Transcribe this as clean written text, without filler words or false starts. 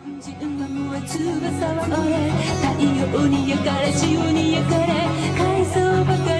翼は折れ太陽に焼かれ潮に焼かれ海藻ばか